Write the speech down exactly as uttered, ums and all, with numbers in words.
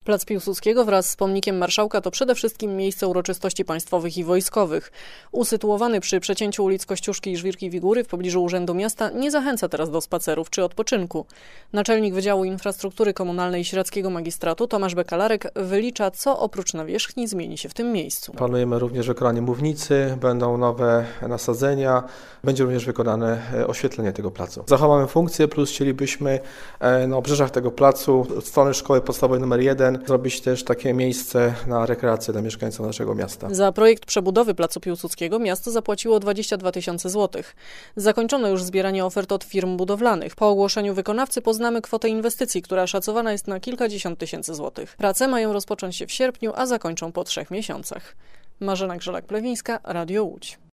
Plac Piłsudskiego wraz z pomnikiem marszałka to przede wszystkim miejsce uroczystości państwowych i wojskowych. Usytuowany przy przecięciu ulic Kościuszki i Żwirki Wigury w pobliżu Urzędu Miasta nie zachęca teraz do spacerów czy odpoczynku. Naczelnik Wydziału Infrastruktury Komunalnej Śradzkiego Magistratu Tomasz Bekalarek wylicza, co oprócz nawierzchni zmieni się w tym miejscu. Planujemy również wykonanie mównicy, będą nowe nasadzenia, będzie również wykonane oświetlenie tego placu. Zachowamy funkcję, plus chcielibyśmy na obrzeżach tego placu od strony szkoły podstawowej numer jeden zrobić też takie miejsce na rekreację dla mieszkańców naszego miasta. Za projekt przebudowy Placu Piłsudskiego miasto zapłaciło dwadzieścia dwa tysiące złotych. Zakończono już zbieranie ofert od firm budowlanych. Po ogłoszeniu wykonawcy poznamy kwotę inwestycji, która szacowana jest na kilkadziesiąt tysięcy złotych. Prace mają rozpocząć się w sierpniu, a zakończą po trzech miesiącach. Marzena Grzelak-Plewińska, Radio Łódź.